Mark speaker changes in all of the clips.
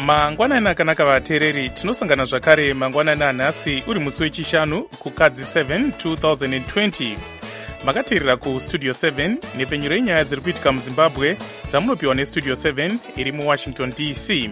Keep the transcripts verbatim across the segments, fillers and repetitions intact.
Speaker 1: mangwanani akanaka vateereri, tinosangana zvakare mangwanani anhasi uri musi wechishanu kukadzi seven two thousand twenty. makateerera kustudio seven nepfenyuro yenyaya dziri kuitika muzimbabwe dzamunopiwa nestudio seven iri muwashington D C.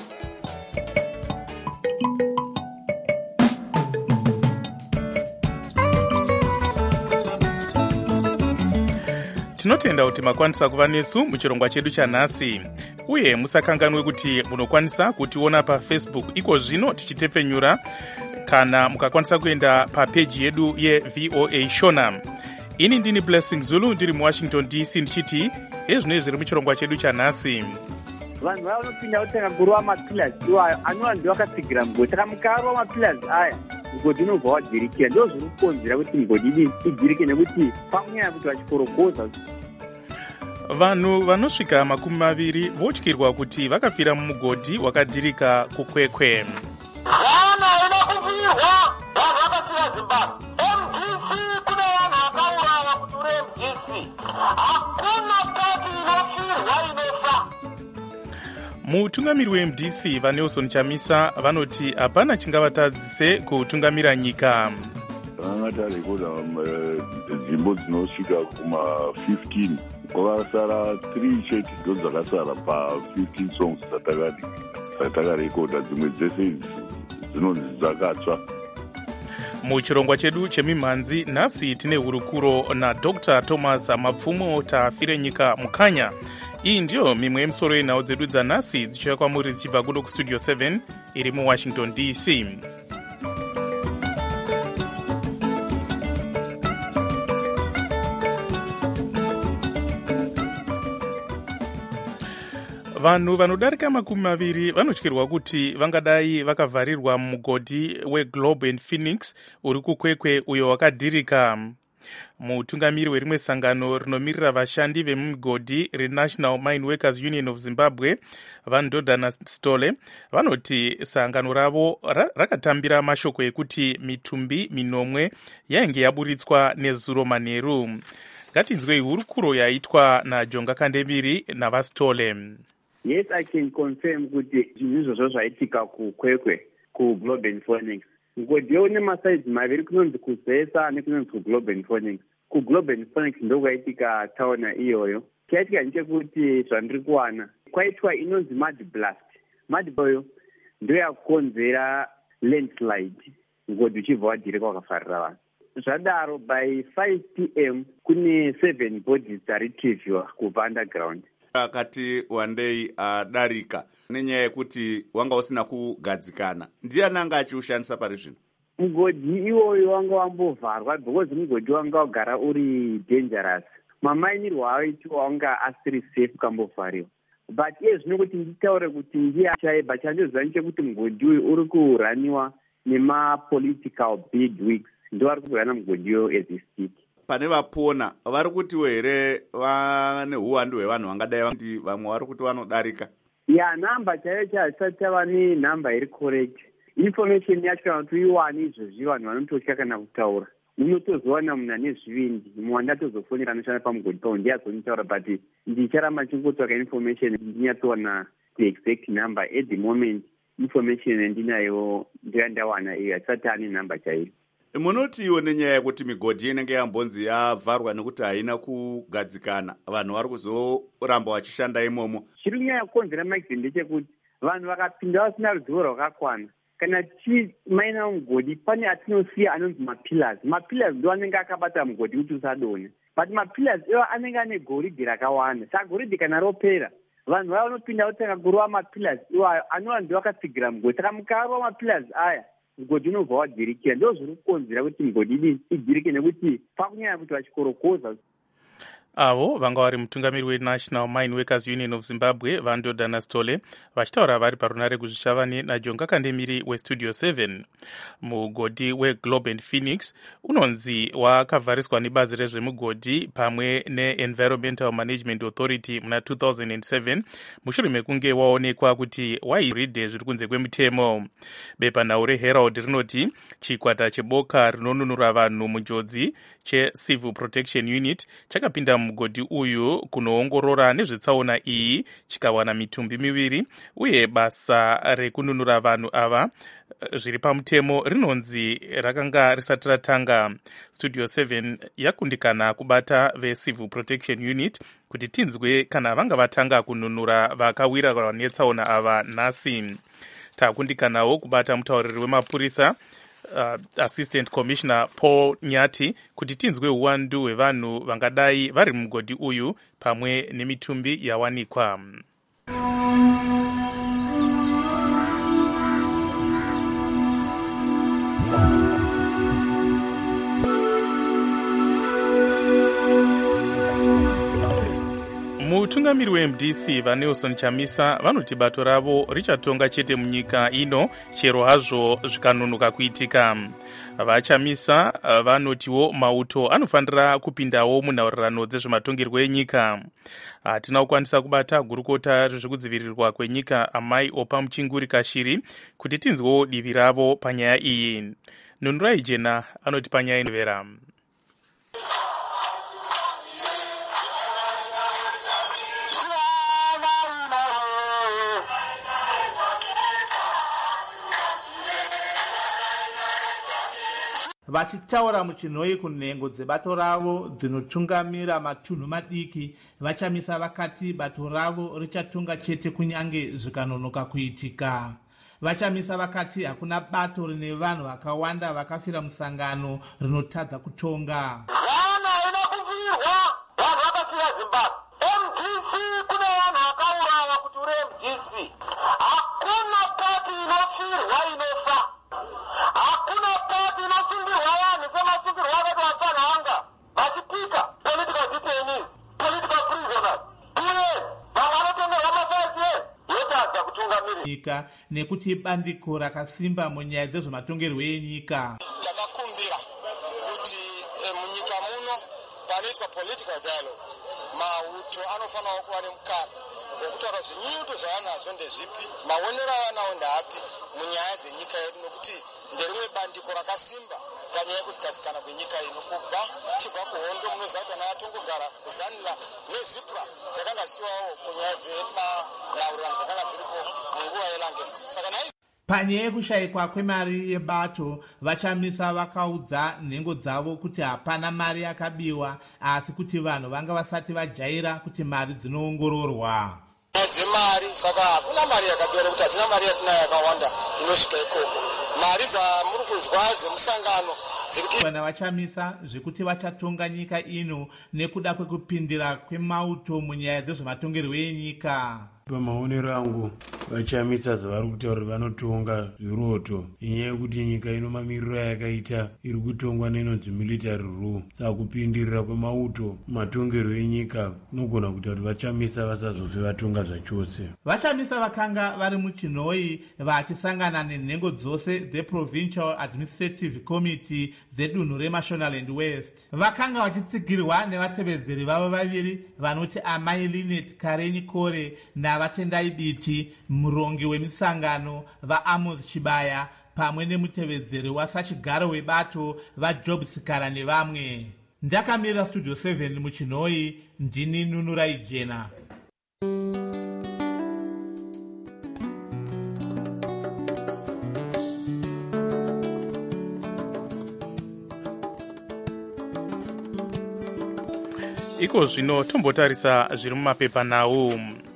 Speaker 1: tinotenda kuti makwanisa kuva nesu muchirongwa chedu chanhasi, uye musakanganwe kuti munokwanisa kutiona pafacebook iko zvino tichitepfenyura, kana mukakwanisa kuenda papeji yedu yevoa shona. ini ndini Blessing Zulu ndiri muwashington D C ndichiti ezvino zviri muchirongwa chedu chanhasi.
Speaker 2: vanhu vaya vanopinda kutenga guruva mapilizi iwayo anova ndiwo akatsigira mugodi, saka mukarwa mapilizi aya mugodi unobva wadzirikira. ndo zviri kukonzera kuti mugodi idii idzirike, nekuti pakunyanya kuti vachikorokoza.
Speaker 1: vanhu vanosvika makumi maviri votyirwa kuti vakafira mumugodhi wakadhirika kukwekwe.
Speaker 3: vana ina kubirwa vanhu vakasiya zimbabwe. M D C kune vanhu vakaurawa kuti uri M D C. hakuna pati inofirwa inofa.
Speaker 1: mutungamiri we-M D C vaNelson Chamisa vanoti hapana chingavatadzise kutungamira nyika.
Speaker 4: vangati arekoda nzvimbo dzinosvika kuma fifteen, kwakasara three chete ndo dzakasara pa fifteen songs dzatakarekoda, dzimwe dzese dzinonzi dzakatsva.
Speaker 1: muchirongwa chedu chemimhanzi nhasi tine hurukuro nadr Thomas Mapfumo tafire nyika mukanya. iyi ndiyo mimwe yemisoro yenhau dzedu dzanhasi dzichiuya kwamuri dzichibva kuno kustudio seven iri muwashington D C. vanhu vanodarika makumi maviri vanotyirwa kuti vangadai vakavharirwa mumugodhi weGlobe and Phoenix uri kukwekwe uyo wakadhirika. mutungamiri werimwe sangano rinomirira vashandi vemumigodhi reNational Mine Workers Union of Zimbabwe Vandodana Stole vanoti sangano ravo rakatambira mashoko ekuti mitumbi minomwe yainge yaburitswa nezuro manheru. ngatinzwei hurukuro yaitwa naJonga Kandemiri navaStole.
Speaker 2: Yes, I can confirm kuti zvinhu izvozvo zvaitika kukwekwe kuGlobe and Phoenix. Mugodhi une masaidzi maviri, kunonzi kuZesa nekunonzi kuGlobe and Phoenix. kuGlobe and Phoenix ndokwaitika tauna iyoyo. chaitika ndechekuti zvandiri kuwana kwaitwa inonzi mud blast. mud blast ndoyakukonzera landslide, mugodhi uchibva wadhirika wakafarira vanhu. zvadaro by five p m kune seven bodies dzaretrieviwa kubva underground.
Speaker 5: akati wandei adarika nenyaya yekuti wanga usina kugadzikana, ndiani anga achiushandisa pari zvino?
Speaker 2: mugodhi iwoyo wanga wambovharwa because mugodhi wanga wagara uri dangerous. mamainirwo aitwa wanga asiri safe kambovhariwa. but iye zvino kuti nditaure kuti ndiye chaibva chandoziva nechekuti mugodhi uyu uri kuraniwa nemapolitical bigwigs, ndo vari kurana mugodhiyo as we speak.
Speaker 5: pane vapona vari kutiwo here vane uwandu hwevanhu vangadai vati vamwe vari kuti vanodarika?
Speaker 2: ya nhamba chaiyo chaisati tava nenhamba iri correct. information yacho kana kuti uiwane izvozvi vanhu vanototya kana kutaura. munotozowana munhu ane zvivindi, mumwe andatozofonera anoshanda pamugodhi pavo ndiye azonitaura, but ndicharamba chingotsvaka information ndinyatsowana the exact number. at the moment information yandinayo ndoyandawana iyo, hatisati ane nhamba chaiyo.
Speaker 5: munotiwo nenyaya yekuti migodhi inenge yambonzi yavharwa nekuti haina kugadzikana, vanhu vari kuzoramba vachishanda imomo.
Speaker 2: chiri kunyanya kukonzera maizvi ndechekuti vanhu vakapinda vasina ruzivo rwakakwana. kana tichimaina mugodhi pane atinosiya anonzi mapillars. mapillars ndo anenge akabata mugodhi kuti usadone, but mapillars iwo anenge ane goridhe rakawanda. saka goridhe kana ropera vanhu vaya vanopinda kutenga guruva mapillars iwayo anova ndiwo akatsigira mugodhi. saka mukarwa mapillars aya mugodhi unobva wadhirikira. ndo zviri kukonzera kuti mugodhi idii idzirike, nekuti pakunyanya kuti vachikorokoza.
Speaker 1: avo vanga vari mutungamiri weNational Mine Workers Union of Zimbabwe Vandodana Stole vachitaura vari parunare kuzvichavani naJonga Kandemiri westudio seven. mugodhi weGlobe and Phoenix unonzi wakavhariswa nebazi rezvemugodhi pamwe neEnvironmental Management Authority muna two thousand seven mushure mekunge waonekwa kuti wairidhe zviri kunze kwemutemo. bepanhau reHerald rinoti chikwata cheboka rinonunura vanhu munjodzi cheCivil Protection Unit chakapinda mugodhi uyu kunoongorora nezvetsaona iyi chikawana mitumbi miviri, uye basa rekununura vanhu ava zviri pamutemo rinonzi rakanga risati ratanga. Studio seven yakundikana kubata veCivil Protection Unit kuti tinzwe kana vanga vatanga kununura vakawirwa netsaona ava nhasi. Takundikanawo kubata mutauriri wemapurisa uh, Assistant Commissioner Paul Nyati kuti tinzwe uwandu hwevanhu vangadai vari mugodhi uyu pamwe nemitumbi yawanikwa. Mutungamiri weM D C vaNelson Chamisa vanoti bato ravo richatonga chete munyika ino chero hazvo zvikanunuka kuitika. VaChamisa vanotiwo mauto anofanira kupindawo munhaurirano dzezvematongerwo enyika. Hatina kukwanisa kubata gurukota rezvekudzivirirwa kwenyika Amai Opa Muchinguri Kashiri kuti tinzwewo divi ravo panyaya iyi. Nunurai Jena anoti panyaya inovera.
Speaker 6: Vachitaura muchinhoi kunhengo dzebato ravo dzinotungamira matunhu madiki, VaChamisa vakati bato ravo richatonga chete kunyange zvikanonoka kuitika. VaChamisa vakati hakuna bato rine vanhu vakawanda vakafira musangano rinotadza kutonga.
Speaker 3: Vana haina kubvirwa vanhu vakafira Zimbabwe. M D C kune vanhu vakaurawa kuti uri M D C. Hakuna pati inofirwa inofa. Hakuna pati inosungirwa vanhu semasungirwa avati vasanhanga vachipika political detainees, political prisoners, two years, vamwe vanotongerwa ma-five years. Yotadza kutungamirira
Speaker 6: nyika nekuti bandiko rakasimba munyaya dzezvematongerwo enyika.
Speaker 7: Takakumbira kuti eh, munyika muno panoitwa political dialogue mauto anofanira kuva nemukana wekutaura kuti nyuto zvavanazvo ndezvipi, maonero avanawo ndeapi munyaya dzenyika yedu, nokuti nderimwe bandiko rakasimba panyaya yekuzikazikana kwenyika ino. Kubva chibva kuhondo munoziva kuti vana vatongogara kuzanira nezipra dzakanga zisiwawo kunyaya dzemanhaurirano dzakanga dziripo munguva yelangest. Saka nai
Speaker 6: panyaya yekushayikwa kwemari yebato, VaChamisa vakaudza nhengo dzavo kuti hapana mari yakabiwa, asi kuti vanhu vanga vasati vajaira kuti mari dzinoongororwa.
Speaker 7: dzemari, saka hakuna mari yakabiwa nekuti hatina mari yatinayo yakawanda inosvika ikoko. Mari dzamuri kuzwa dzemusangano dziri
Speaker 6: VaChamisa zvekuti vachatonga nyika ino nekuda kwekupindira kwemauto munyaya dzezvematongerwo enyika.
Speaker 8: Pamaonero angu VaChamisa zvavari kutaura vanotonga zviroto. Inyaya yekuti nyika ino mamiriro ayakaita iri kutongwa nenonzi military rule. Saka kupindirira kwemauto matongerwo enyika kunogona kuita kuti VaChamisa vasazofe vatonga zvachose.
Speaker 6: VaChamisa vakanga vari muchinhoi vachisangana nenhengo dzose dzeProvincial Administrative Committee dzedunhu reMashonaland West. Vakanga vachitsigirwa nevatevedzeri vavo vaviri vanoti Amai Linet Karenyi Kore navatendai Biti, murongi wemisangano vaAmos Chibaya, pamwe nemutevedzeri wasachigaro webato vaJob Sikara nevamwe. Ndakamirira Studio seven muchinhoi, ndini Nunurai Jena.
Speaker 1: Iko zvino tombotarisa zviri mumapepa nawo.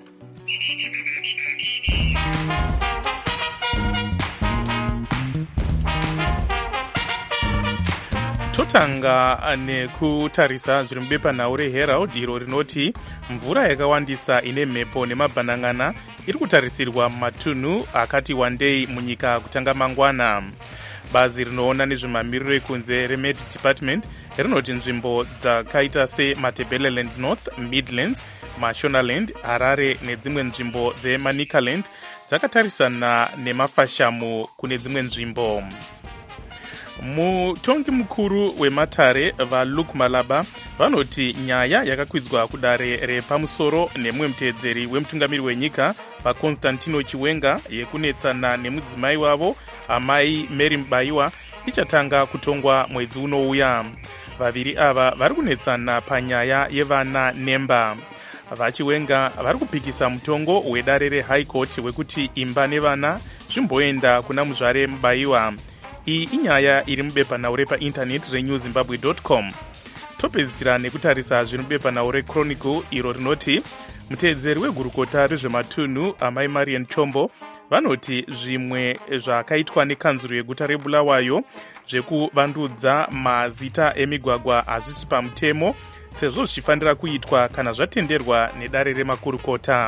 Speaker 1: Totanga nekutarisa zviri mubepa nawo reHerald iro rinoti mvura yakawandisa ine mhepo nemabhanangana iri kutarisirwa mumatunhu akati wandei munyika kutanga mangwana. Bazi rinoona nezvemamiriro ekunze reMet Department rinoti nzvimbo dzakaita seMatebeleland North, Midlands, Mashonaland, Harare nedzimwe nzvimbo dzeManicaland dzakatarisana nemafashamu kune dzimwe nzvimbo. Mutongi mukuru wematare vaLuke Malaba vanoti nyaya yakakwidzwa kudare repamusoro nemumwe mutedzeri wemutungamiri wenyika vaConstantino Chiwenga yekunetsana nemudzimai wavo Amai Mary Mubaiwa ichatanga kutongwa mwedzi unouya. vaviri ava vari kunetsana panyaya yevana nemba. Vachiwenga vari kupikisa mutongo wedare rehigh court wekuti imba nevana zvimboenda kuna muzvare mubayiwa. Iyi inyaya iri mubepanhau paintaneti renew zimbabwe dot com. Topedzisira nekutarisa zviri mubepanhau rechronicle iro rinoti muteedzeri wegurukota rezvematunhu amai Marian Chombo vanoti zvimwe zvakaitwa nekanzuro yeguta reBulawayo zvekuvandudza mazita emigwagwa hazvisi pamutemo sezvo zvichifanira kuitwa kana zvatenderwa nedare remakurukota.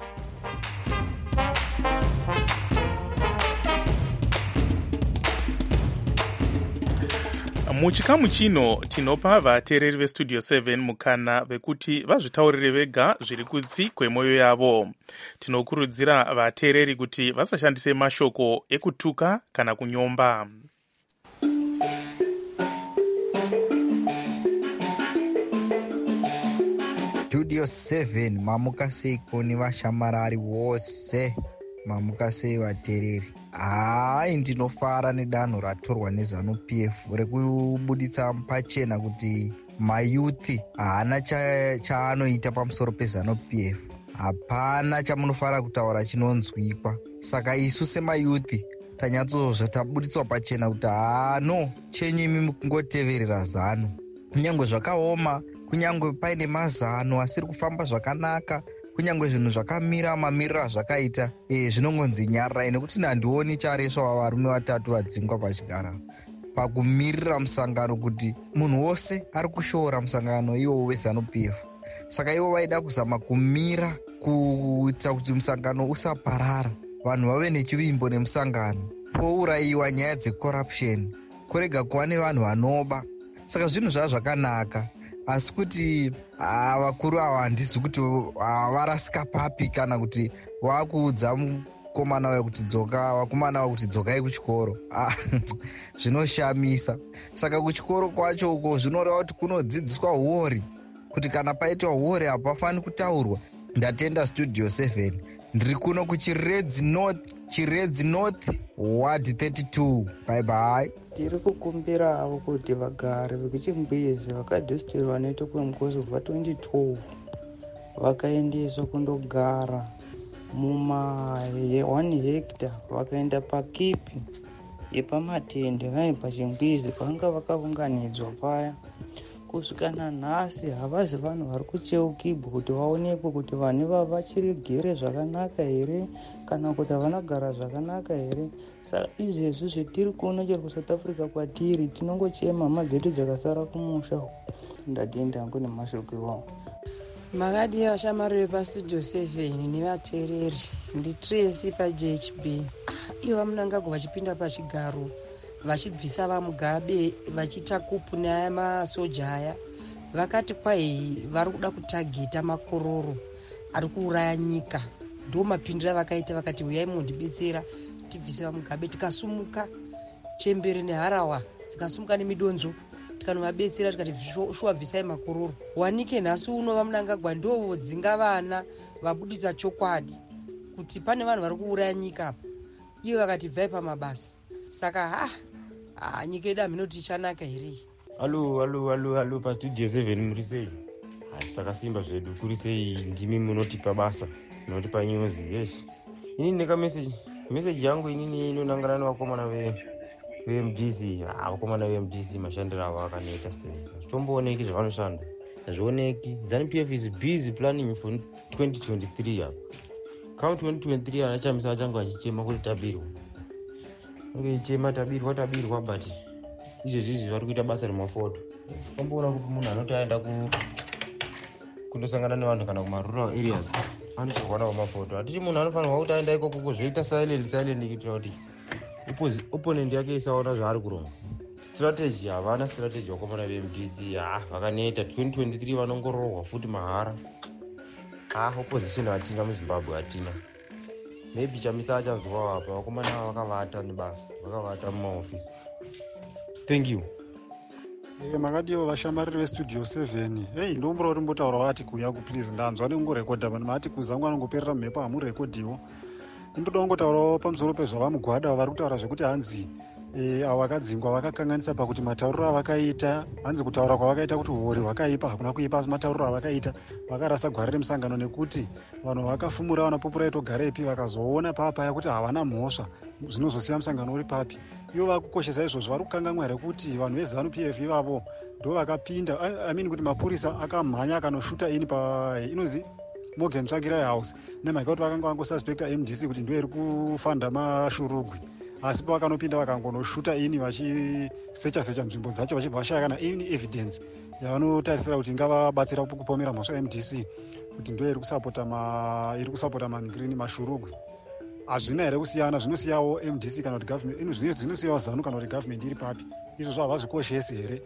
Speaker 1: Muchikamu chino tinopa vateereri vestudio seven mukana vekuti vazvitaurire vega zviri kutsi kwemwoyo yavo. Tinokurudzira vateereri kuti vasashandise mashoko ekutuka kana kunyomba.
Speaker 9: Studio seven mamuka sei koni vashamarari wose, mamuka sei vateereri. Hai, ndinofara nedanho ratorwa neZanu P F rekubuditsa pachena kuti mayuthi haana chaanoita cha pamusoro peZanu P F. Hapana chamunofara kutaura chinonzwikwa. Saka isu semayuthi tanyatsozva tabuditswa pachena kuti hano chenyu imi mukungoteverera Zanu. Kunyangwe zvakaoma, kunyangwe paine mazano asiri kufamba zvakanaka, kunyangwe zvinhu zvakamira mamirira zvakaita e, zvinongonzi nyararai nekuti nandioni chareswa varume vatatu vadzingwa pachigara pakumirira musangano kuti munhu wose ari kushoora musangano iwo weZanu P F. Saka ivo vaida kuzama kumira kuita kuti musangano usaparara, vanhu vave nechivimbo nemusangano, pourayiwa nyaya dzecorruption, kurega kuva nevanhu vanoba. Saka zvinhu zvava zvakanaka, asi kuti vakuru ava handisi kuti varasika papi kana kuti vakuudza mukomana wayo kuti dzoka, vakomana wayo kuti dzokai kuchikoro. Zvinoshamisa. Saka kuchikoro kwacho uko zvinoreva kuti kunodzidziswa huori, kuti kana paitwa huori hapafani kutaurwa. Ndatenda Studio seven. Ndiri kuno kuchiredzi North, Chiredzi North, Ward thirty-two. Bye bye.
Speaker 10: Tiri kukumbira avo kuti vagari vekuchimbezi vakadhesitirwa netokwemukhosi kubva twenty twelve vakaendeswa kundogara muma one hectare, vakaenda pakipi yepamatende vai pachimbezi panga vakaunganidzwa paya. Kusvika nanhasi havazi vanhu vari kucheukibwa kuti vaonekwe kuti vanhu vava vachiri gere zvakanaka here kana kuti havanagara zvakanaka here. Saka izvezvi zvetiri kuona chero kuSouth Africa kwatiri tinongochema hama dzedu dzakasara kumusha. Ndatenda hangu nemashoko iwawo.
Speaker 11: Makadi vashamari vepastudio seven nevateereri, ndiTracy paJ H B. Ivo vamunangago vachipinda pachigaro vachibvisa vamugabe vachiita kupu neaya masoja aya, vakati kwai vari kuda kutageta makororo ari kuuraya nyika. Ndo mapindira vakaita, vakati uyai mundibetsera tibvise vamugabe. Tikasumuka chembere neharawa dzikasumuka nemidonzo tikanovabetsera tikati shuwa bvisai makororo. Wanike nhasi uno vamunangagwa ndo dzinga vana vabudisa chokwadi kuti pane vanhu vari kuuraya nyika apa. Ivo vakati bvai pamabasa. Saka ha ah nyika yedu haminoti ichanaka here.
Speaker 12: Halo halo halo halo pastudio seven muri sei? Asi takasimba zvedu, kuri sei ndimi munotipa basa, munotipa news. Yes, ini ndeka message message yangu inini inonangana nevakomana ve M D C. Ah, vakomana ve M D C mashandiro avo akaneta steni, zvitombooneki zvavanoshanda, hazvioneki. Zanu P F is busy planning for twenty twenty-three apa. Come twenty twenty-three anachamisa achangu achichema kuti tabirwa, ngeichema tabirwa tabirwa, but izvezvi izvi vari kuita basa remafoto. Tomboona kuti munhu anoti aenda ku kundosangana nevanhu kana kumarural areas anochirwanawo mafoto. Hatiti munhu anofanirwa kuti aenda ikoko kuzvoita silent silent kuitira kuti opponent yake isaona zvaari kuronga. Strategy havana strategy vakomana ve M D C. Ah, vakaneta. twenty twenty-three vanongorohwa futi mahara. Ah, opposition hatina muZimbabwe, hatina. Maybe chamisa achanzwawo apa, vakomana vakavata nebasa, vakavata mumaofisi. Thank you.
Speaker 13: Eh, makadiwo vashamariri vestudio seven. Hey, ndombura kuti mbotaura vati kuya ku please ndanzwa nengorekodha vanhu mati kuzangu anongoperera mhepo hamurekodiwo. Ndinoda kungotaurawo pamusoro pezvavamugwada vari kutaura zvekuti hanzi e, avo vakadzingwa vakakanganisa pakuti matauriro avakaita hanzi kutaura kwavakaita kuti uori hwakaipa hakuna kuipa, asi matauriro avakaita vakarasa gwara remusangano nekuti vanhu vakafumura vanapopura itogarepi vakazoona papaya kuti havana mhosva zvinozosiya musangano uri papi. Ivo vakukoshesa izvozvo vari kukanganwa rekuti vanhu vezanu P F ivavo ndo vakapinda I mean kuti mapurisa akamhanya akanoshuta ini pa inonzi Morgan Tsvangirai House nemhaka kuti vakanga vangosuspecta M D C kuti ndo iri kufanda mashurugwi, asi pavakanopinda vakangonoshuta ini vachisecha secha nzvimbo dzacho vachibva vashaya kana any evidence yavanotarisira kuti ingavabatsira kupomera mhosva M D C kuti ndo iri kusapota ma iri kusapota mangreen mashurugwi. Hazvina here kusiyana, zvinosiyawo M D C kana kuti government ino zvinosiyawo ZANU kana kuti government iri papi, izvozvo havazvikoshesi here.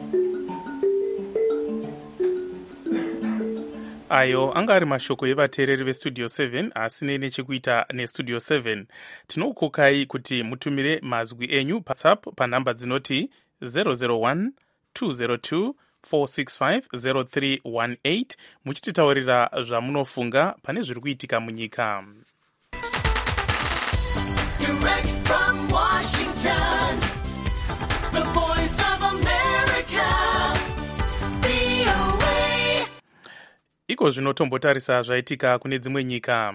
Speaker 1: Ayo anga ari mashoko evateereri vestudio seven asine nechekuita nestudio seven. Tinokukai kuti mutumire mazwi enyu WhatsApp panhamba dzinoti zero zero one two zero two four six five zero three one eight muchititaurira zvamunofunga pane zviri kuitika munyika.
Speaker 14: Direct from Washington, the voice of America, V O A.
Speaker 1: Iko zvinotombotarisa zvaitika kune dzimwe nyika.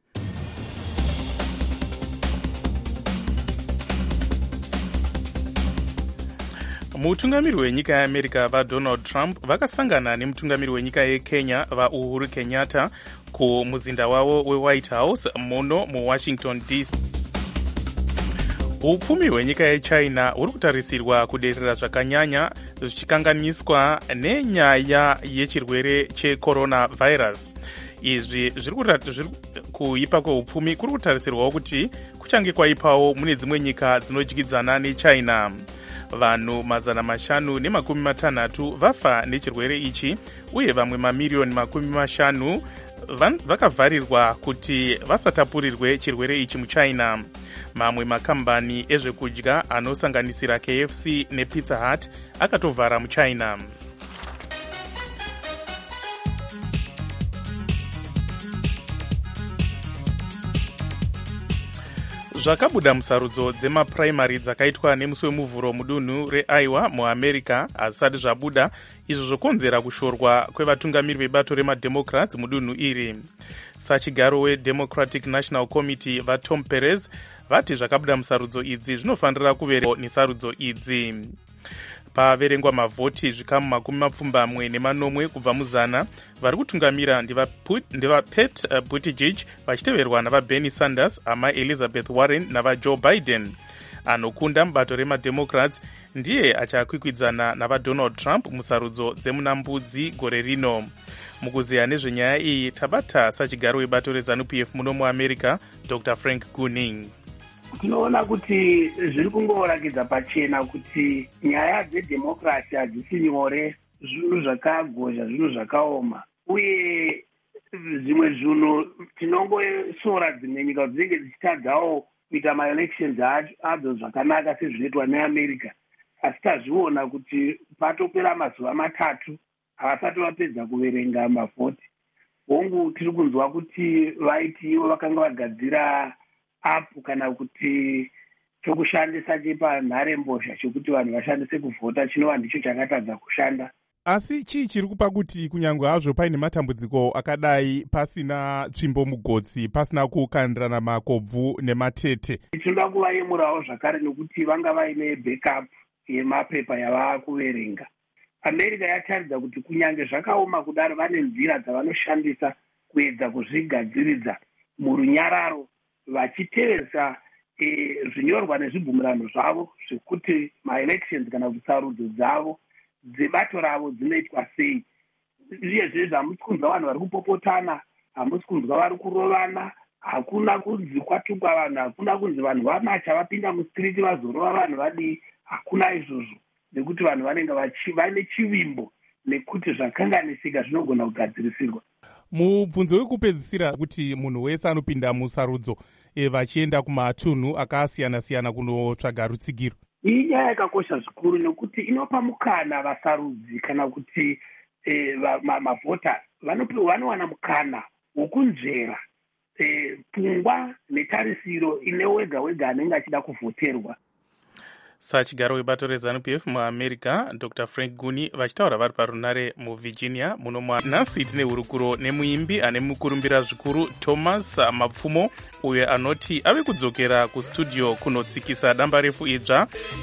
Speaker 1: Mutungamiri wenyika yeAmerica vaDonald Trump vakasangana nemutungamiri wenyika yeKenya vaUhuru Kenyatta kumuzinda wavo weWhite House muno muWashington D C. Upfumi hwenyika yeChina huri kutarisirwa kuderera zvakanyanya zvichikanganiswa nenyaya yechirwere checoronavirus. Izvi zviri kuipa kweupfumi kuri kutarisirwawo kuti kuchange kwaipawo mune dzimwe nyika dzinodyidzana neChina. Vanhu mazana mashanu nemakumi matanhatu vafa nechirwere ichi uye vamwe mamiriyoni makumi mashanu vakavharirwa kuti vasatapurirwe chirwere ichi muChina. Mamwe makambani ezvekudya anosanganisira K F C nePizza Hut akatovhara muChina. Zvakabuda musarudzo dzemapuraimari dzakaitwa nemusi wemuvhuro mudunhu reIowa muAmerica hazvisati zvabuda, izvo zvokonzera kushorwa kwevatungamiri vebato remademocrats mudunhu iri. Sachigaro weDemocratic National Committee vaTom Perez vati zvakabuda musarudzo idzi zvinofanira kuverengwa nesarudzo idzi. Paverengwa mavhoti zvikamu makumi mapfumbamwe nemanomwe kubva muzana, vari kutungamira ndevapete Buttigieg vachiteverwa navaBernie Sanders, ama Elizabeth Warren navaJoe Biden. Anokunda mubato remademocrats ndiye achakwikwidzana navaDonald Trump musarudzo dzemunambudzi gore rino. Mukuziya nezvenyaya iyi tabata sachigaro webato rezanu P F muno muAmerica Doctor Frank Gunning.
Speaker 15: Tinoona kuti zviri kungorakidza pachena kuti nyaya dzedhemokrasi hadzisi nyore, zvinhu zvakagozha, zvinhu zvakaoma, uye zvimwe zvinhu tinongosora dzimwe nyika dzinenge dzichitadzawo kuita maelections adzo zvakanaka sezvinoitwa neAmerica, asi tazviona kuti patopera mazuva matatu havasati vapedza kuverenga mavhoti. Hongu tiri kunzwa kuti vaiti ivo vakanga vagadzira apu kana kuti chokushandisa chepanharembozha chekuti vanhu vashandise kuvhota, chinova ndicho chakatadza kushanda.
Speaker 1: Asi chii chiri kupa kuti kunyange hazvo paine matambudziko akadai pasina tsvimbo mugotsi, pasina kukandirana makobvu nematete?
Speaker 15: Tinoda kuvayemurawo zvakare nekuti vanga vaine backup yemapepa yavaa kuverenga. America yataridza kuti kunyange zvakaoma kudaro vane nzira dzavanoshandisa kuedza kuzvigadziridza murunyararo, vachitevesa e, zvinyorwa nezvibvumirano zvavo zvekuti maelections kana kuti sarudzo dzavo dzebato ravo dzinoitwa sei. Uyezve hamusi kunzwa vanhu vari kupopotana, hamusi kunzwa vari kurovana, hakuna kunzi kwatukwa vanhu, hakuna kunzi vanhu vamacha vapinda mustriti vazorova vanhu vadii, hakuna izvozvo, nekuti vanhu vanenge vaine chivimbo nekuti zvakanganisika zvinogona kugadzirisirwa.
Speaker 1: Mubvunzo wekupedzisira kuti munhu wese anopinda musarudzo e, vachienda kumatunhu akasiyana-siyana kunotsvaga rutsigiro.
Speaker 15: Iyi nyaya yakakosha zvikuru nekuti inopa mukana vasarudzi kana kuti e, mavhota vanowana mukana wokunzvera e, pfungwa netarisiro ine wega wega anenge achida kuvhoterwa.
Speaker 1: sachigaro webato rezanu p f muamerica dr frank guni vachitaura vari parunare muvirginia muno mwa nhasi tine hurukuro nemuimbi ane mukurumbira zvikuru thomas mapfumo uyo anoti ave kudzokera kustudio kunotsikisa damba refu idzva.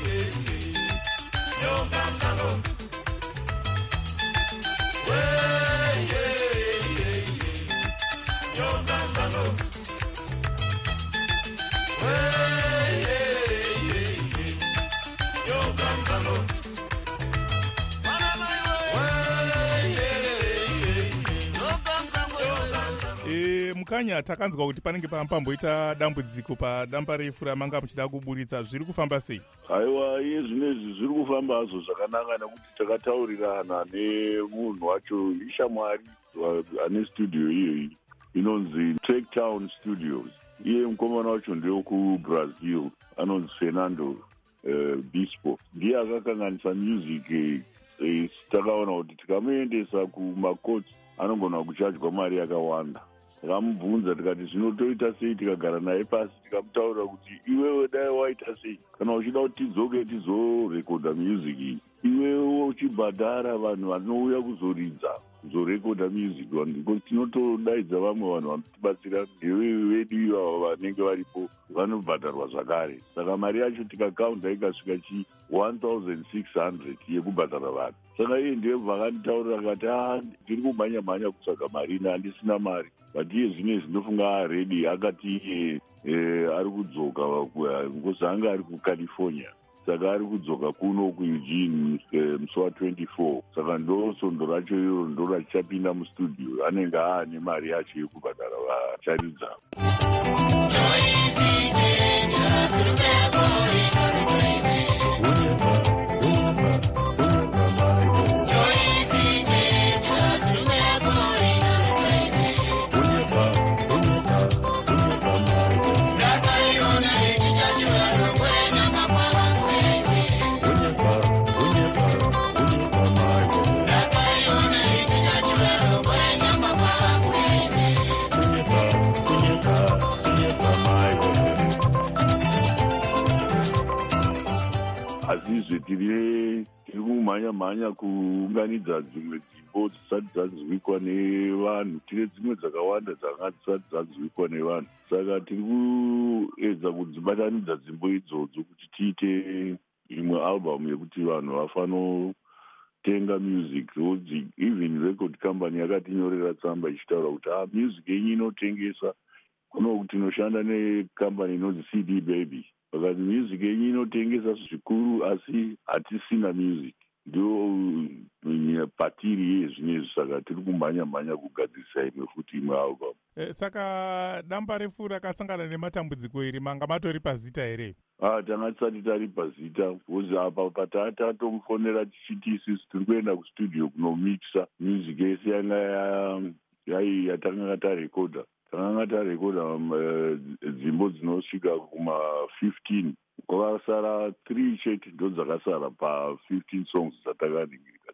Speaker 1: Mukanya takanzwa kuti panenge pamboita dambudziko padamba refu ramanga muchida kuburitsa, zviri kufamba sei?
Speaker 4: Aiwa, iye zvinezvi zviri kufamba hazvo zvakanaka nekuti takataurirana nemunhu wacho ishamwari ane studio iyoyi inonzi Track Town Studios. Iye mukomana wacho ndewo kuBrazil anonzi Fernando uh, Bispo. Ndiye akakanganisa music eh, takaona kuti tikamuendesa kumakoti anogona kuchajwa mari yakawanda. Tikamubvunza tikati zvinotoita sei tikagara naye pasi tikamutaurira kuti iwewe dai waita sei kana uchida kuti tidzoke tizorekodha music iyi, iwewe uchibhadhara vanhu vanouya kuzoridza kuzorekodha music, because tinotodaidza vamwe vanhu vanotibatsira ndewewe vedu ivavo vanenge varipo vanobhadharwa zvakare. Saka mari yacho tikakaunda ikasvika chi one thousand six hundred yekubhadhara vanhu. Saka iye ndebva akanditaurira akati ah, ndiri kumhanya mhanya kutsvaga mari ina handisina mari, but iye zvine zvinofunga aredi akati iye eh, ari kudzoka ngozi anga ari kuCalifornia, saka ari kudzoka kuno kuEugene eh, musi wa twenty-four. Saka ndo sondo racho iro ndo rachapinda mustudio, anenge aane mari yacho yekubhadhara vacharidza. Azizve tiri tiri kumhanya-mhanya kuunganidza dzimwe dzimbo dzisati dzanzwikwa nevanhu, tine dzimwe dzakawanda dzanga dzisati dzanzwikwa nevanhu. Saka tiri kuedza kudzibatanidza dzimbo idzodzo kuti tiite imwe album yekuti vanhu vafanotenga music. Even record company yakatinyorera tsamba ichitaura kuti ah, music yenyu inotengesa, kuno kuti tinoshanda nekambani inonzi C D Baby. Because music yenyu inotengesa zvikuru asi hatisina music. Ndio patiri yezvinezvi, saka tiri kumhanya-mhanya kugadzirisa imwe futi imwe album.
Speaker 1: E, saka damba refu rakasangana nematambudziko iri manga matori pazita here?
Speaker 4: Ah, tanga tisati tari pazita, because apa patata tomufonera tichiti isusu tiri kuenda kustudio kunomixa music yese yanga yai yatanga tarekodha. Takanga tarekodha dzimbo dzinosvika kuma fifteen. Kwakasara three chete ndo dzakasara pa fifteen songs dzatakaningirika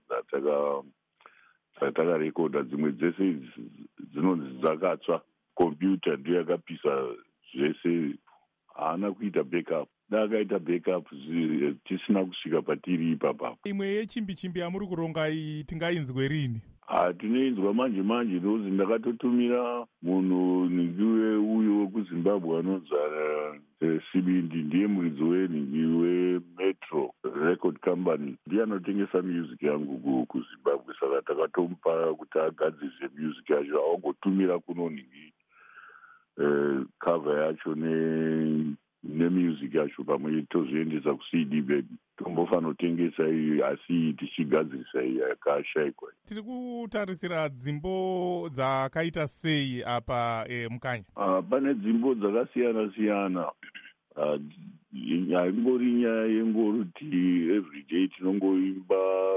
Speaker 4: dzatakarekodha. Dzimwe dzese dzinonzi dzakatsva, computer ndiyo yakapisa zvese, haana kuita backup. Dakaita backup tisina kusvika patiri ipapa.
Speaker 1: Imwe yechimbi-chimbi yamuri kuronga iyi tingainzwe rini?
Speaker 4: Ah, tinoinzwa manje manje ndozi ndakatotumira munhu ningiwe uyo wekuZimbabwe anonzi uh, Sibindi, ndiye muridzi wenhingi weMetro Record Company, ndiye anotengesa music yangu kuZimbabwe. Saka takatomupa kuti agadzirise music yacho, awangotumira kuno ningi uh, cover yacho ne nemusic yacho pamwe tozviendesa kuC D Baby. Tombofanotengeswa iyi asi tichigadzirisa iyi yakashayikwa.
Speaker 1: Tiri kutarisira dzimbo dzakaita sei apa e, Mukanya?
Speaker 4: Uh, pane dzimbo dzakasiyana-siyana. Uh, haingori nyaya yengoroti everyday tinongoimba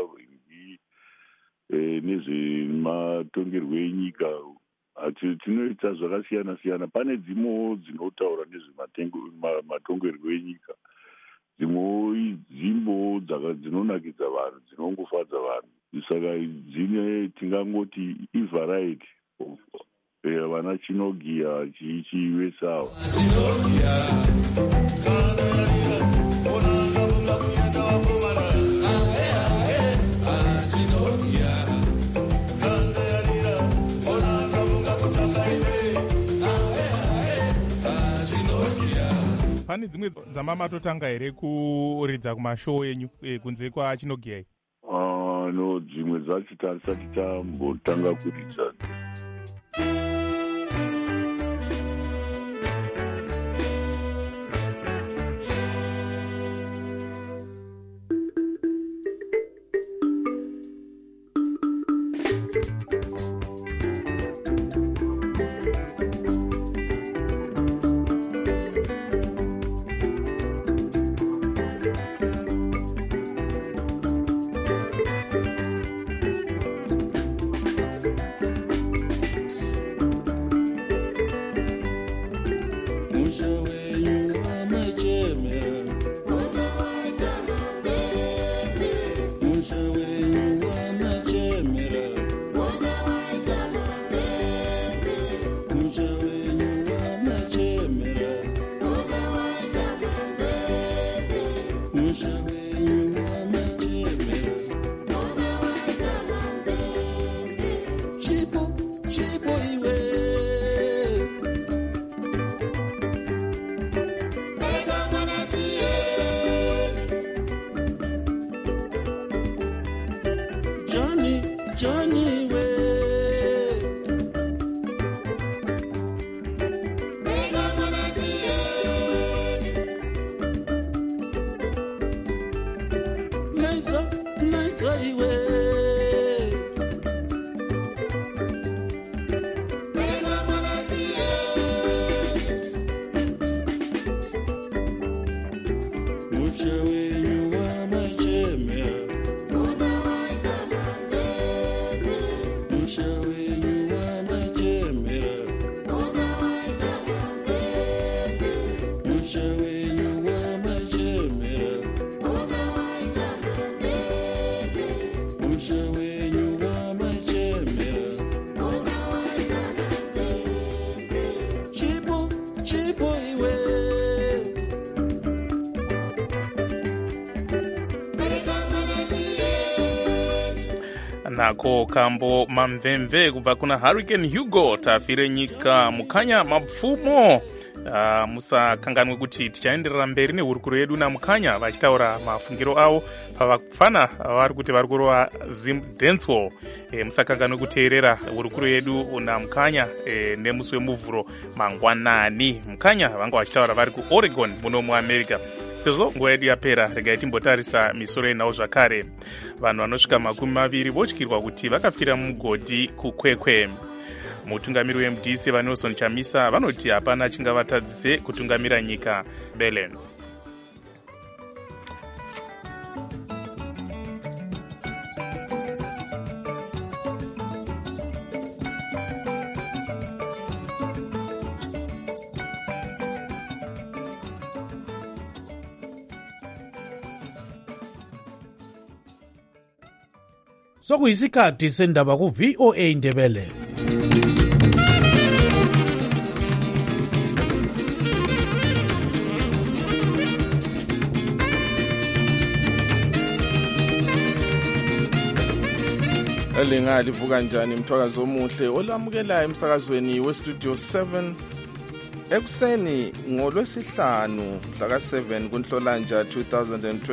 Speaker 4: eh, nezvematongerwo enyika. Tinoita zvakasiyana-siyana. Pane dzimwewo dzinotaura nezvematongerwo enyika, dzimwewo dzimbo dzinonakidza vanhu, dzinongofadza vanhu. Saka dzine tingangoti ivharaiti, vana Chinogia chichivesawa.
Speaker 1: pane dzimwe dzamamatotanga here kuridza kumashow enyu e, kunze kwachinogiyai?
Speaker 4: Uh, no, dzimwe dzacho tarisati tambotanga kuridza.
Speaker 16: Johnny way. Nice, nice way.
Speaker 1: nako kambo mamvemve kubva kuna Hurricane Hugo tafire nyika mukanya mapfumo. Uh, musakanganwe kuti tichaenderera mberi nehurukuro yedu namukanya vachitaura mafungiro avo pavafana vari kuti vari kurova Zim Dancehall. E, musakanganwe kuteerera hurukuro yedu namukanya e, nemusi wemuvhuro mangwanani. Mukanya vanga vachitaura vari kuOregon muno muAmerica. Sezvo nguva yedu yapera, regai timbotarisa misoro yenhau zvakare. Vanhu vanosvika makumi maviri votyirwa kuti vakafira mugodhi kukwekwe. Mutungamiri weM D C vaNelson Chamisa vanoti hapana chingavatadzise kutungamira nyika Belen.
Speaker 17: Sokuyisikhathi sendaba ku V O A Ndebele.
Speaker 18: Elingali vuka njani mthwakazi omuhle olamukelayo emsakazweni westudio seven ekuseni ngolwesihlanu mhla ka seven kuNhlolanja two thousand twenty.